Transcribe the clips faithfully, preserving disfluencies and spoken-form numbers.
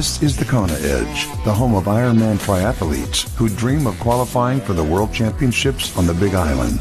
This is the Kona Edge, the home of Ironman triathletes who dream of qualifying for the World Championships on the Big Island.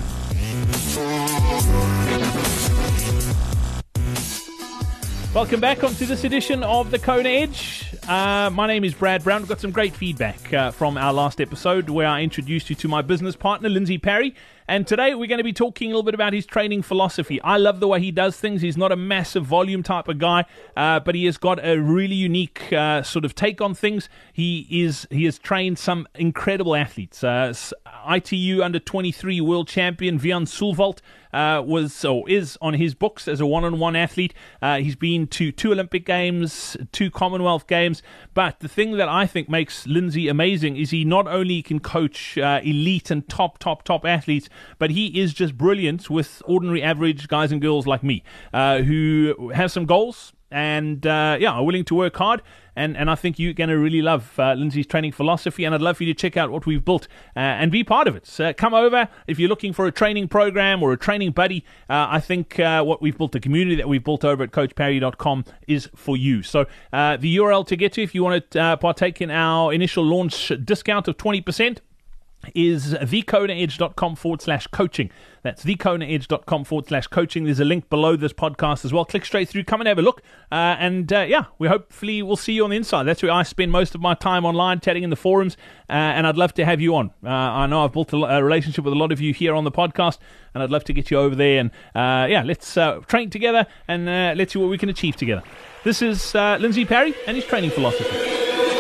Welcome back onto this edition of the Kona Edge. Uh, my name is Brad Brown. We've got some great feedback uh, from our last episode where I introduced you to my business partner, Lindsay Parry. And today we're going to be talking a little bit about his training philosophy. I love the way he does things. He's not a massive volume type of guy, uh, but he has got a really unique uh, sort of take on things. He is he has trained some incredible athletes. Uh, I T U under twenty-three world champion Vian Sulvalt uh, was or is on his books as a one-on-one athlete. Uh, he's been to two Olympic Games, two Commonwealth Games. But the thing that I think makes Lindsay amazing is he not only can coach uh, elite and top, top, top athletes, but he is just brilliant with ordinary average guys and girls like me uh, who have some goals and uh, yeah, are willing to work hard. And, and I think you're going to really love uh, Lindsay's training philosophy, and I'd love for you to check out what we've built uh, and be part of it. So come over if you're looking for a training program or a training buddy. Uh, I think uh, what we've built, the community that we've built over at coach parry dot com is for you. So uh, the U R L to get to if you want to uh, partake in our initial launch discount of twenty percent is thekonaedge.com forward slash coaching. That's thekonaedge.com forward slash coaching. There's a link below this podcast as well. Click straight through, come and have a look. Uh, and uh, yeah, we hopefully will see you on the inside. That's where I spend most of my time online, chatting in the forums, uh, and I'd love to have you on. Uh, I know I've built a, a relationship with a lot of you here on the podcast, and I'd love to get you over there. And uh, yeah, let's uh, train together and uh, let's see what we can achieve together. This is uh, Lindsay Parry and his training philosophy.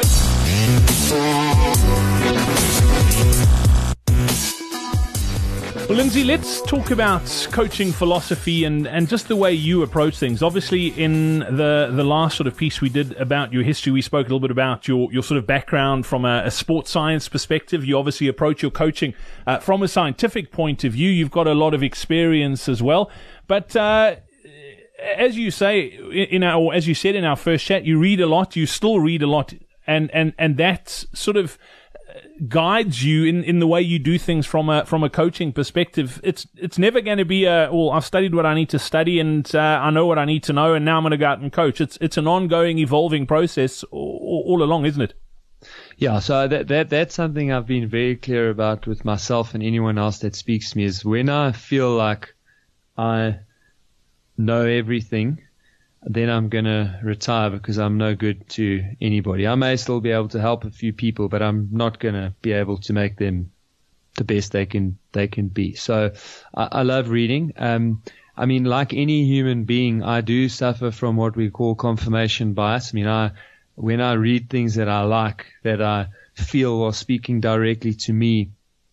Well, Lindsay, let's talk about coaching philosophy and, and just the way you approach things. Obviously, in the, the last sort of piece we did about your history, we spoke a little bit about your, your sort of background from a, a sports science perspective. You obviously approach your coaching uh, from a scientific point of view. You've got a lot of experience as well. But uh, as you say, in our, or as you said in our first chat, you read a lot. You still read a lot. And, and, and that's sort of guides you in, in the way you do things from a from a coaching perspective. It's it's never going to be a, well, I've studied what I need to study and uh, I know what I need to know and now I'm going to go out and coach. It's it's an ongoing, evolving process all, all along, isn't it? Yeah, so that that that's something I've been very clear about with myself and anyone else that speaks to me is when I feel like I know everything, then I'm going to retire because I'm no good to anybody. I may still be able to help a few people, but I'm not going to be able to make them the best they can they can be. So I, I love reading. Um, I mean, like any human being, I do suffer from what we call confirmation bias. I mean, I when I read things that I like, that I feel are speaking directly to me,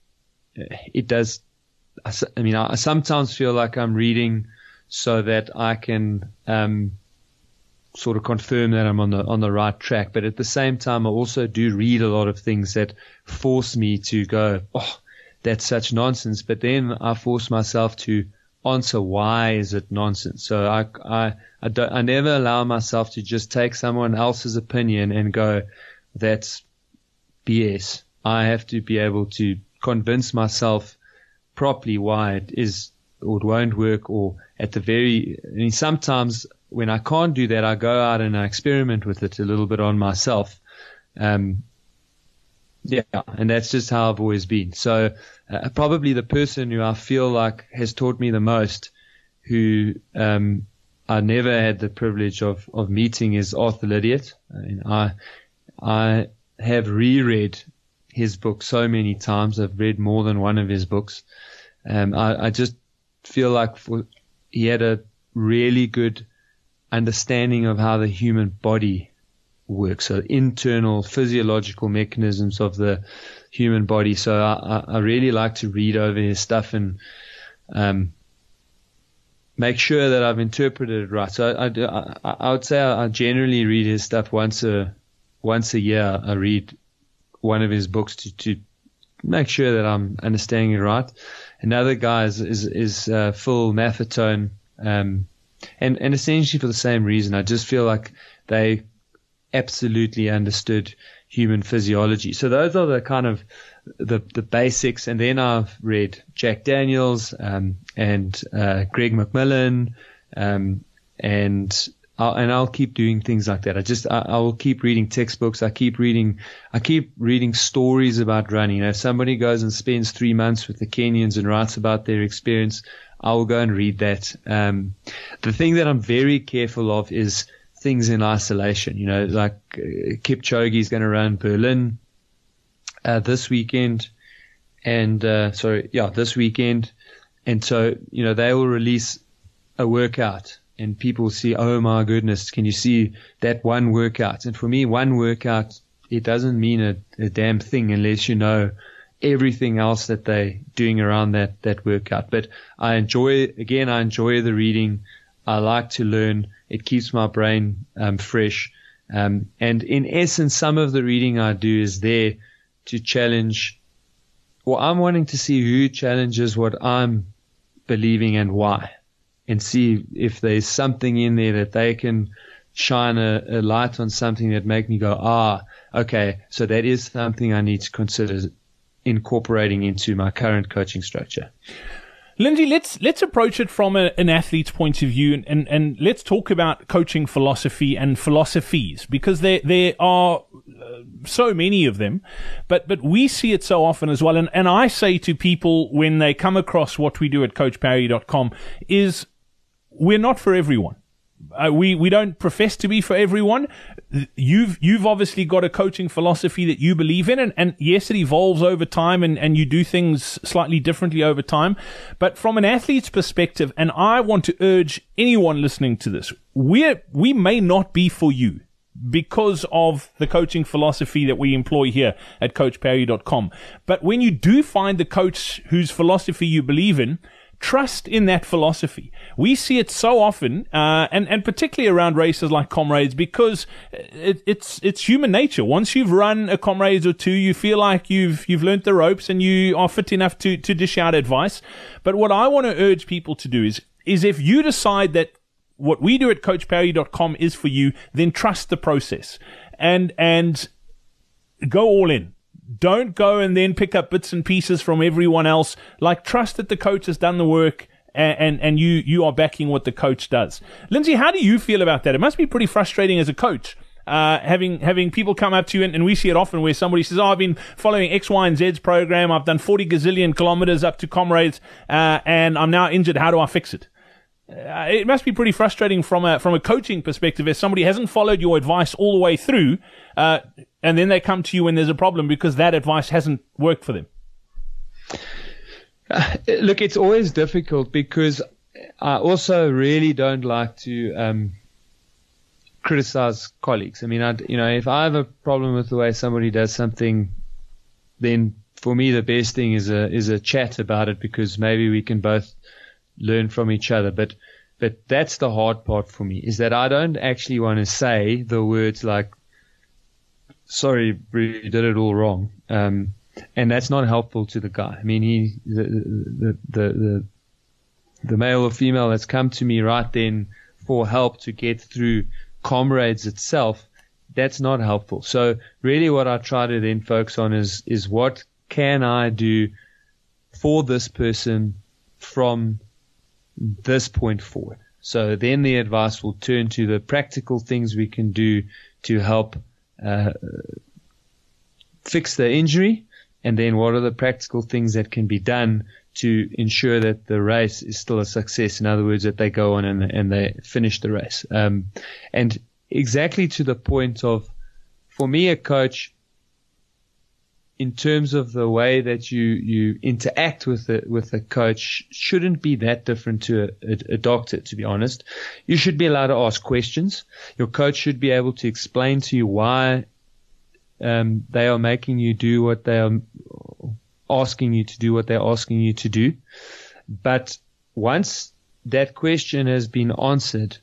it does. I, I mean, I sometimes feel like I'm reading so that I can um, sort of confirm that I'm on the on the right track. But at the same time, I also do read a lot of things that force me to go, oh, that's such nonsense. But then I force myself to answer why is it nonsense. So I I I, don't, I never allow myself to just take someone else's opinion and go, that's B S. I have to be able to convince myself properly why it is or it won't work, or at the very, I mean, sometimes when I can't do that, I go out and I experiment with it a little bit on myself. Um, yeah, and that's just how I've always been. So uh, probably the person who I feel like has taught me the most, who um, I never had the privilege of, of meeting, is Arthur Lydiard. I mean, I, I have reread his book so many times. I've read more than one of his books. Um, I, I just feel like for, he had a really good understanding of how the human body works, so internal physiological mechanisms of the human body. So I, I really like to read over his stuff and um, make sure that I've interpreted it right. So I, I, I would say I generally read his stuff once a once a year. I read one of his books to, to make sure that I'm understanding it right. Another guy is is, is uh, Phil Maffetone, um, and and essentially for the same reason. I just feel like they absolutely understood human physiology. So those are the kind of the the basics. And then I've read Jack Daniels um, and uh, Greg McMillan, um, and I'll, and I'll keep doing things like that. I just, I, I will keep reading textbooks. I keep reading, I keep reading stories about running. You know, if somebody goes and spends three months with the Kenyans and writes about their experience, I will go and read that. Um, the thing that I'm very careful of is things in isolation. You know, like uh, Kipchoge is going to run Berlin uh, this weekend, and uh, sorry, yeah, this weekend, and so you know they will release a workout. And people see, oh my goodness, can you see that one workout? And for me, one workout, it doesn't mean a, a damn thing unless you know everything else that they're doing around that, that workout. But I enjoy, again, I enjoy the reading. I like to learn. It keeps my brain um, fresh. Um, and in essence, some of the reading I do is there to challenge, well, I'm wanting to see who challenges what I'm believing and why. And see if there's something in there that they can shine a, a light on, something that make me go, ah, okay, so that is something I need to consider incorporating into my current coaching structure. Lindsay, let's let's approach it from a, an athlete's point of view, and, and, and let's talk about coaching philosophy and philosophies, because there there are uh, so many of them, but but we see it so often as well. And, and I say to people when they come across what we do at coach parry dot com is, we're not for everyone. Uh, we, we don't profess to be for everyone. You've, you've obviously got a coaching philosophy that you believe in, and, and yes, it evolves over time, and, and you do things slightly differently over time. But from an athlete's perspective, and I want to urge anyone listening to this, we're, we may not be for you because of the coaching philosophy that we employ here at coach parry dot com. But when you do find the coach whose philosophy you believe in, trust in that philosophy. We see it so often, uh, and, and particularly around races like Comrades, because it, it's, it's human nature. Once you've run a Comrades or two, you feel like you've, you've learnt the ropes and you are fit enough to, to dish out advice. But what I want to urge people to do is, is if you decide that what we do at coach parry dot com is for you, then trust the process and, and go all in. Don't go and then pick up bits and pieces from everyone else. Like, trust that the coach has done the work, and, and, and you, you are backing what the coach does. Lindsay, how do you feel about that? It must be pretty frustrating as a coach, uh, having, having people come up to you, and, and we see it often where somebody says, oh, I've been following X, Y, and Z's program. I've done forty gazillion kilometers up to Comrades, uh, and I'm now injured. How do I fix it? Uh, it must be pretty frustrating from a, from a coaching perspective if somebody hasn't followed your advice all the way through, uh, and then they come to you when there's a problem because that advice hasn't worked for them. Uh, look, it's always difficult because I also really don't like to um, criticize colleagues. I mean, I, you know, if I have a problem with the way somebody does something, then for me the best thing is a is a chat about it, because maybe we can both learn from each other. But but that's the hard part for me, is that I don't actually want to say the words like, sorry, you did it all wrong. Um, and that's not helpful to the guy. I mean, he, the, the, the, the, the male or female that's come to me right then for help to get through Comrades itself, that's not helpful. So really what I try to then focus on is, is what can I do for this person from this point forward. So then the advice will turn to the practical things we can do to help Uh, fix the injury, and then what are the practical things that can be done to ensure that the race is still a success. In other words, that they go on and, and they finish the race. Um, and exactly to the point of, for me, a coach, in terms of the way that you, you interact with the, with a coach, shouldn't be that different to a, a, a doctor, to be honest. You should be allowed to ask questions. Your coach should be able to explain to you why um, they are making you do what they are asking you to do, what they're asking you to do. But once that question has been answered,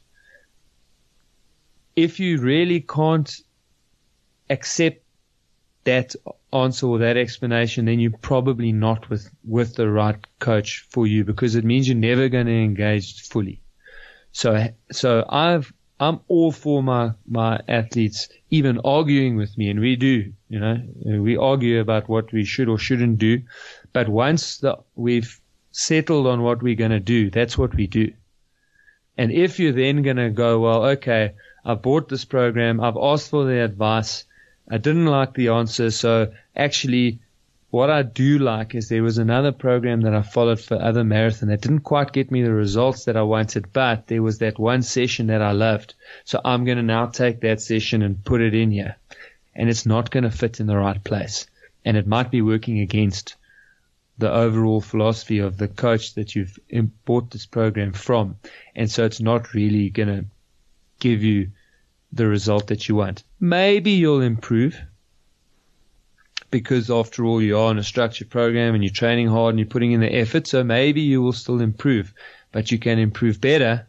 if you really can't accept that answer or that explanation, then you're probably not with, with the right coach for you, because it means you're never going to engage fully. So, so I've, I'm all for my, my athletes even arguing with me, and we do, you know, we argue about what we should or shouldn't do. But once the, we've settled on what we're going to do, that's what we do. And if you're then going to go, well, okay, I bought this program, I've asked for the advice, I didn't like the answer, so actually what I do like is there was another program that I followed for other marathon that didn't quite get me the results that I wanted, but there was that one session that I loved. So I'm going to now take that session and put it in here. And it's not going to fit in the right place. And it might be working against the overall philosophy of the coach that you've bought this program from. And so it's not really going to give you the result that you want. Maybe you'll improve, because after all, you are on a structured program and you're training hard and you're putting in the effort. So maybe you will still improve, but you can improve better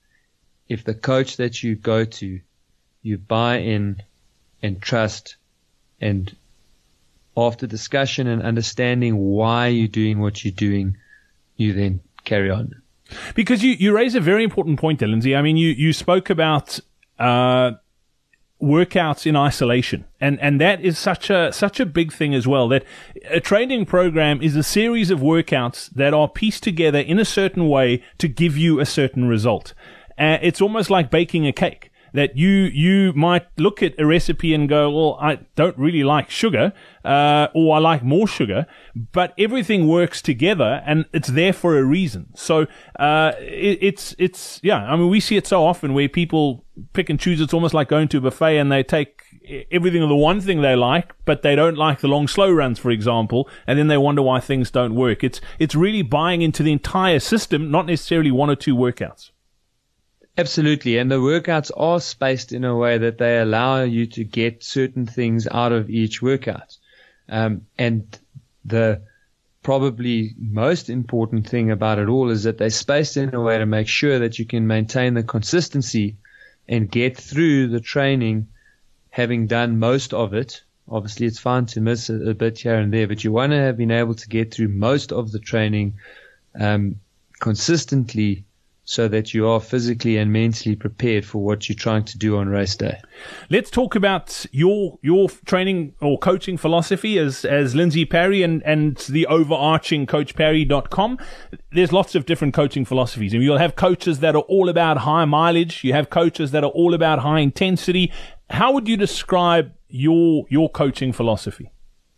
if the coach that you go to, you buy in and trust, and after discussion and understanding why you're doing what you're doing, you then carry on. Because you, you raise a very important point there, Lindsay. I mean, you, you spoke about uh workouts in isolation, and and that is such a such a big thing as well, that a training program is a series of workouts that are pieced together in a certain way to give you a certain result. Uh, it's almost like baking a cake, that you you might look at a recipe and go, well, I don't really like sugar, uh, or I like more sugar, but everything works together and it's there for a reason. So uh, it, it's it's yeah, I mean, we see it so often where people pick and choose. It's almost like going to a buffet and they take everything of the one thing they like, but they don't like the long slow runs, for example, and then they wonder why things don't work. It's it's really buying into the entire system, not necessarily one or two workouts. Absolutely, and the workouts are spaced in a way that they allow you to get certain things out of each workout. Um, and the probably most important thing about it all is that they're spaced in a way to make sure that you can maintain the consistency and get through the training having done most of it. Obviously, it's fine to miss a, a bit here and there, but you want to have been able to get through most of the training um, consistently, so that you are physically and mentally prepared for what you're trying to do on race day. Let's talk about your your training or coaching philosophy as as Lindsay Parry and, and the overarching coach parry dot com. There's lots of different coaching philosophies. And you'll have coaches that are all about high mileage. You have coaches that are all about high intensity. How would you describe your your coaching philosophy?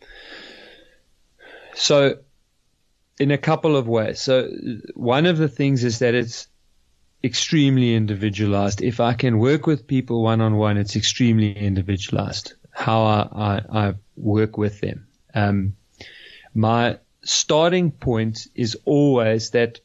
So, in a couple of ways. So, one of the things is that it's extremely individualized. If I can work with people one-on-one, it's extremely individualized how I, I, I work with them. Um, my starting point is always that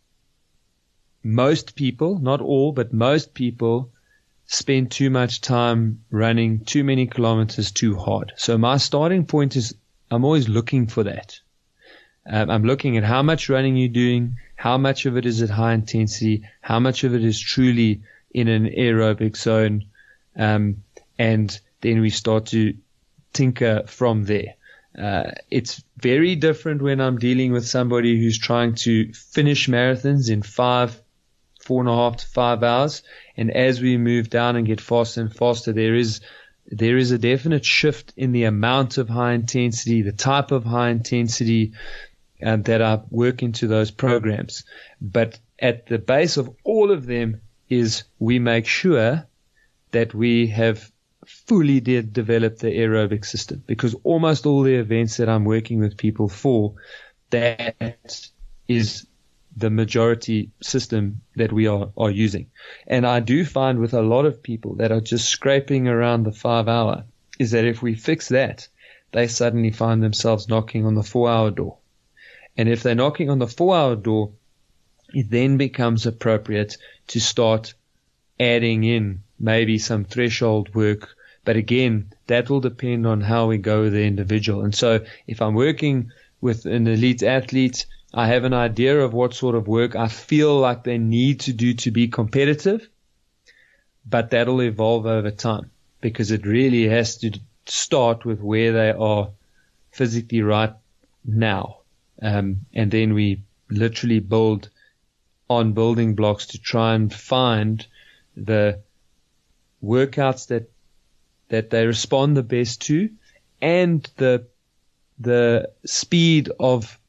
most people, not all, but most people spend too much time running too many kilometers too hard. So my starting point is I'm always looking for that. Um, I'm looking at how much running you're doing, how much of it is at high intensity, how much of it is truly in an aerobic zone, um, and then we start to tinker from there. Uh, it's very different when I'm dealing with somebody who's trying to finish marathons in five, four and a half to five hours, and as we move down and get faster and faster, there is there is a definite shift in the amount of high intensity, the type of high intensity Um, that I work into those programs. But at the base of all of them is we make sure that we have fully de- developed the aerobic system, because almost all the events that I'm working with people for, that is the majority system that we are, are using. And I do find with a lot of people that are just scraping around the five hour is that if we fix that, they suddenly find themselves knocking on the four hour door. And if they're knocking on the four-hour door, it then becomes appropriate to start adding in maybe some threshold work. But again, that will depend on how we go with the individual. And so if I'm working with an elite athlete, I have an idea of what sort of work I feel like they need to do to be competitive, but that'll evolve over time, because it really has to start with where they are physically right now. Um, and then we literally build on building blocks to try and find the workouts that that they respond the best to, and the the speed of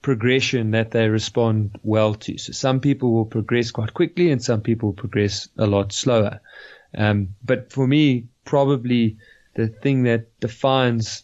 progression that they respond well to. So some people will progress quite quickly and some people will progress a lot slower. Um, but for me, probably the thing that defines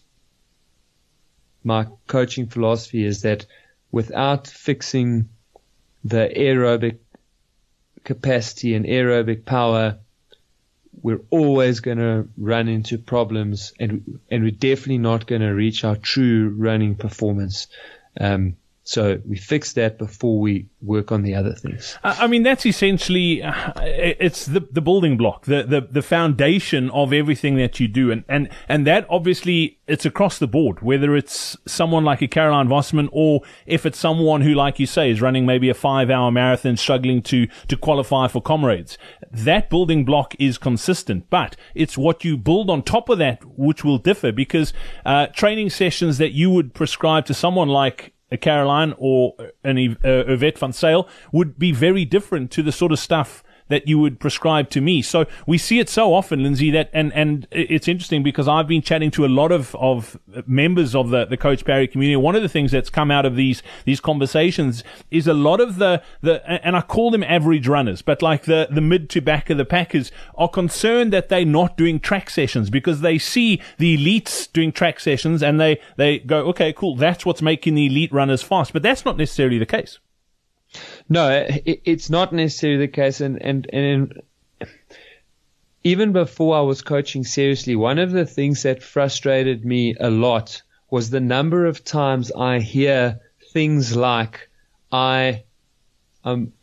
my coaching philosophy is that without fixing the aerobic capacity and aerobic power, we're always going to run into problems, and and we're definitely not going to reach our true running performance. Um, so we fix that before we work on the other things. I mean, that's essentially, uh, it's the, the building block, the, the, the foundation of everything that you do. And, and, and that obviously, it's across the board, whether it's someone like a Caroline Vosman or if it's someone who, like you say, is running maybe a five hour marathon, struggling to, to qualify for Comrades. That building block is consistent, but it's what you build on top of that which will differ, because, uh, training sessions that you would prescribe to someone like a Caroline or an uh, Yvette van Zyl would be very different to the sort of stuff that you would prescribe to me. So we see it so often, Lindsay, that, and, and it's interesting because I've been chatting to a lot of, of members of the, the Coach Parry community. One of the things that's come out of these, these conversations is a lot of the, the, and I call them average runners, but like the, the mid to back of the packers are concerned that they're not doing track sessions because they see the elites doing track sessions and they, they go, okay, cool. That's what's making the elite runners fast, but that's not necessarily the case. No, it, it's not necessarily the case. And, and, and in, even before I was coaching seriously, one of the things that frustrated me a lot was the number of times I hear things like, I, um,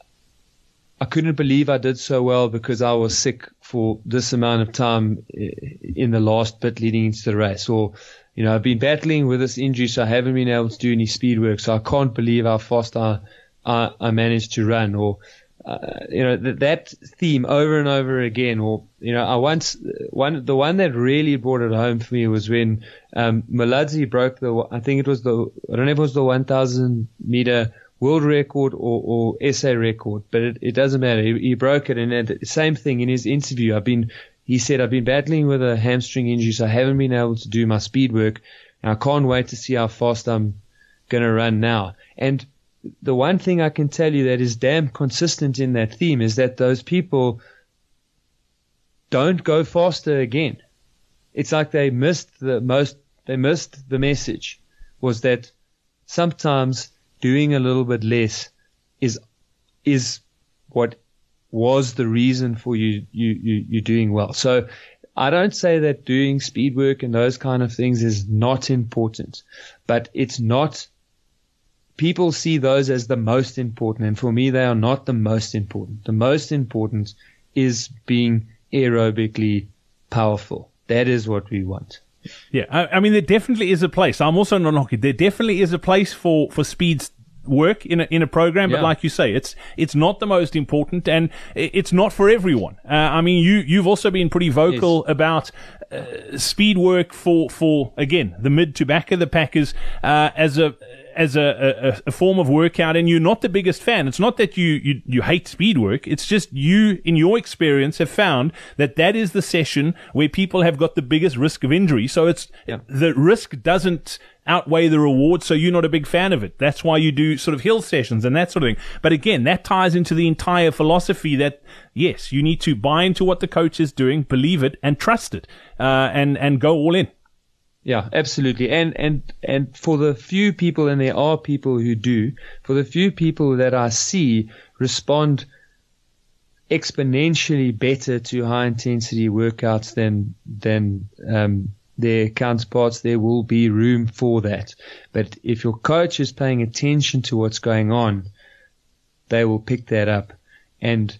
I couldn't believe I did so well because I was sick for this amount of time in the last bit leading into the race. Or, you know, I've been battling with this injury, so I haven't been able to do any speed work. So I can't believe how fast I, I, I managed to run. Or, uh, you know, th- that theme over and over again. Or, you know, I once, one, the one that really brought it home for me was when, um, Maladzi broke the, I think it was the, I don't know if it was the one thousand meter world record or, or S A record, but it, it doesn't matter. He, he broke it. And the same thing in his interview, I've been, he said, I've been battling with a hamstring injury, so I haven't been able to do my speed work. And I can't wait to see how fast I'm going to run now. And the one thing I can tell you that is damn consistent in that theme is that those people don't go faster again. It's like they missed the most, they missed the message was that sometimes doing a little bit less is, is what was the reason for you, you, you, you doing well. So I don't say that doing speed work and those kind of things is not important, but it's not, people see those as the most important. And for me, they are not the most important. The most important is being aerobically powerful. That is what we want. Yeah. I, I mean, there definitely is a place. I'm also not knocking. There definitely is a place for, for speed work in a, in a program, but yeah. Like you say, it's, it's not the most important and it's not for everyone. Uh, I mean, you, you've also been pretty vocal yes. about, uh, speed work for, for, again, the mid to back of the packers, uh, as a, as a, a, a form of workout, and you're not the biggest fan. It's not that you, you, you hate speed work. It's just you, in your experience, have found that that is the session where people have got the biggest risk of injury. So it's, yeah. the risk doesn't outweigh the reward. So you're not a big fan of it. That's why you do sort of hill sessions and that sort of thing. But again, that ties into the entire philosophy that, yes, you need to buy into what the coach is doing, believe it, and trust it, uh, and, and go all in. Yeah, absolutely. And, and, and for the few people, and there are people who do, for the few people that I see respond exponentially better to high intensity workouts than, than, um, their counterparts, there will be room for that. But if your coach is paying attention to what's going on, they will pick that up. And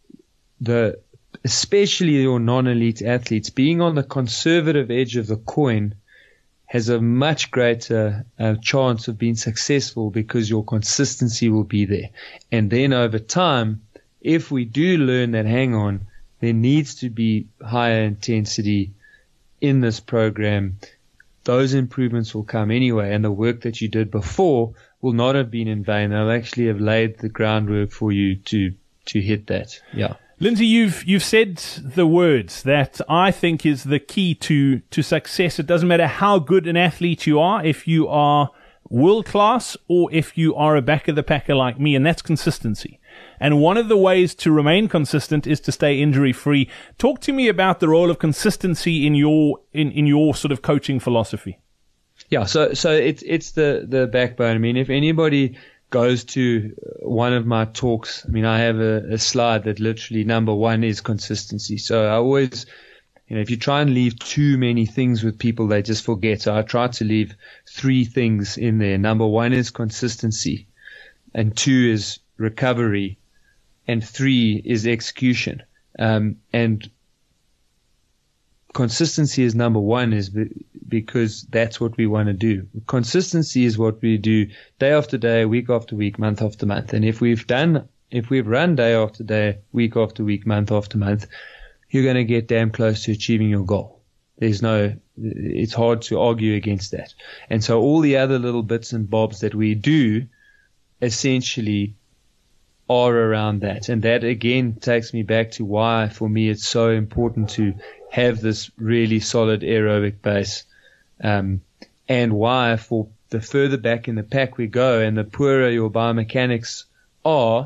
the, especially your non-elite athletes, being on the conservative edge of the coin has a much greater uh, chance of being successful because your consistency will be there. And then over time, if we do learn that, hang on, there needs to be higher intensity in this program, those improvements will come anyway. And the work that you did before will not have been in vain. They'll actually have laid the groundwork for you to, to hit that. Yeah. Lindsay, you've you've said the words that I think is the key to, to success. It doesn't matter how good an athlete you are, if you are world class or if you are a back of the packer like me, and that's consistency. And one of the ways to remain consistent is to stay injury free. Talk to me about the role of consistency in your in, in your sort of coaching philosophy. Yeah, so so it's it's the, the backbone. I mean, if anybody goes to one of my talks, I mean, I have a, a slide that literally number one is consistency. So I always, you know, if you try and leave too many things with people, they just forget. So I try to leave three things in there. Number one is consistency, and two is recovery, and three is execution. Um, and consistency is number one is be, because that's what we want to do. Consistency is what we do day after day, week after week, month after month. And if we've done, if we've run day after day, week after week, month after month, you're going to get damn close to achieving your goal. There's no, it's hard to argue against that. And so all the other little bits and bobs that we do essentially are around that. And that again takes me back to why for me it's so important to have this really solid aerobic base, um, and why for the further back in the pack we go and the poorer your biomechanics are,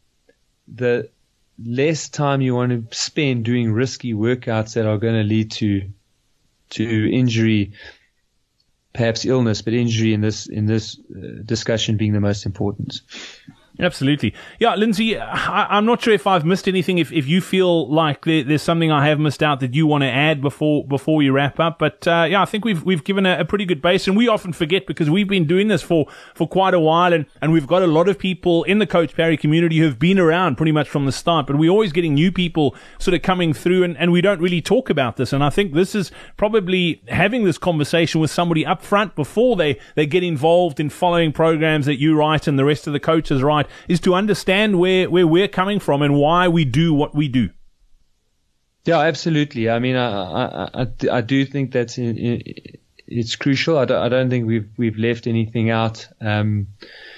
the less time you want to spend doing risky workouts that are going to lead to to injury, perhaps illness, but injury in this in this uh, discussion being the most important. Absolutely. Yeah, Lindsay, I, I'm not sure if I've missed anything, if, if you feel like there, there's something I have missed out that you want to add before before we wrap up. But uh, yeah, I think we've we've given a, a pretty good base, and we often forget because we've been doing this for, for quite a while, and, and we've got a lot of people in the Coach Parry community who have been around pretty much from the start, but we're always getting new people sort of coming through, and, and we don't really talk about this. And I think this is probably having this conversation with somebody up front before they, they get involved in following programs that you write and the rest of the coaches write, is to understand where, where we're coming from and why we do what we do. Yeah, absolutely. I mean, I I, I, I do think that's in, in, it's crucial. I don't, I don't think we've we've left anything out um,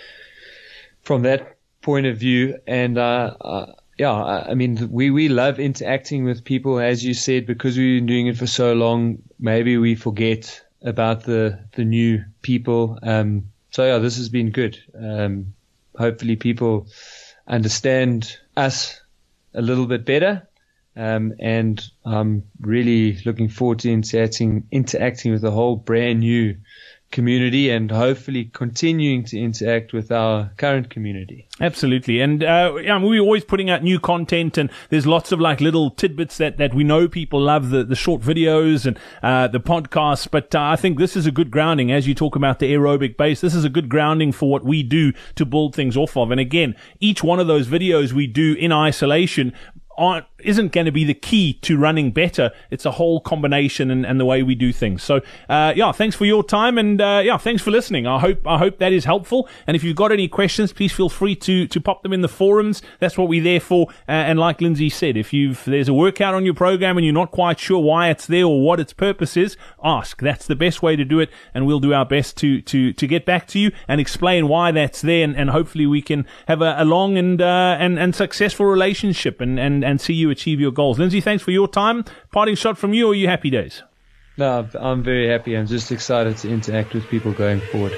from that point of view. And uh, uh, yeah, I mean, we we love interacting with people, as you said, because we've been doing it for so long. Maybe we forget about the the new people. Um, so yeah, this has been good. Um, Hopefully people understand us a little bit better. Um, and I'm really looking forward to interacting, interacting with a whole brand new community, and hopefully continuing to interact with our current community. Absolutely. And uh, yeah, we're always putting out new content, and there's lots of like little tidbits that, that we know people love, the, the short videos and uh, the podcasts. But uh, I think this is a good grounding. As you talk about the aerobic base, this is a good grounding for what we do to build things off of. And again, each one of those videos we do in isolation aren't, isn't going to be the key to running better. It's a whole combination and, and the way we do things. So, uh, yeah, thanks for your time, and uh, yeah, thanks for listening. I hope I hope that is helpful. And if you've got any questions, please feel free to to pop them in the forums. That's what we're there for. Uh, and like Lindsay said, if you've there's a workout on your program and you're not quite sure why it's there or what its purpose is, ask. That's the best way to do it, and we'll do our best to to to get back to you and explain why that's there, and, and hopefully we can have a, a long and uh, and and successful relationship and and and see you achieve your goals. Lindsay, thanks for your time. Parting shot from you, or are you happy days? No, I'm very happy. I'm just excited to interact with people going forward.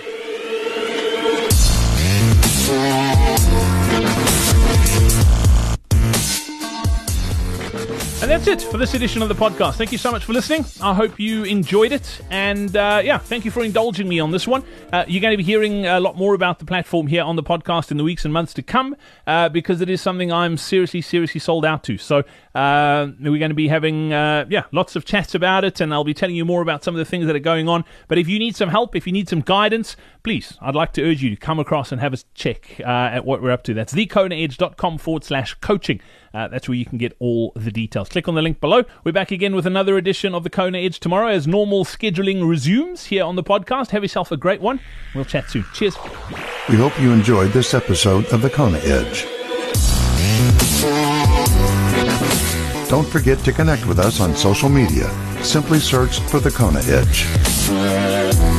And that's it for this edition of the podcast. Thank you so much for listening. I hope you enjoyed it. And uh, yeah, thank you for indulging me on this one. Uh, you're going to be hearing a lot more about the platform here on the podcast in the weeks and months to come, uh, because it is something I'm seriously, seriously sold out to. So uh, we're going to be having uh, yeah, lots of chats about it, and I'll be telling you more about some of the things that are going on. But if you need some help, if you need some guidance, please, I'd like to urge you to come across and have a check uh, at what we're up to. That's thekonaedge.com forward slash coaching. Uh, that's where you can get all the details. Click on the link below. We're back again with another edition of the Kona Edge tomorrow as normal scheduling resumes here on the podcast. Have yourself a great one. We'll chat soon. Cheers. We hope you enjoyed this episode of the Kona Edge. Don't forget to connect with us on social media. Simply search for the Kona Edge.